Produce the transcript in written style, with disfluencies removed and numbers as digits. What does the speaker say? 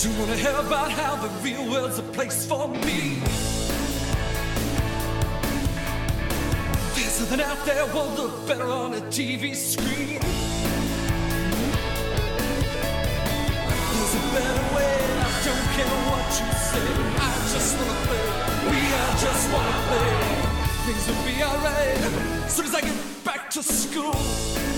Do you wanna hear about how the real world's a place for me? There's something out there will look better on a TV screen. There's a better way, I don't care what you say. I just wanna play, I just wanna play. Things will be alright, soon as I get back to school.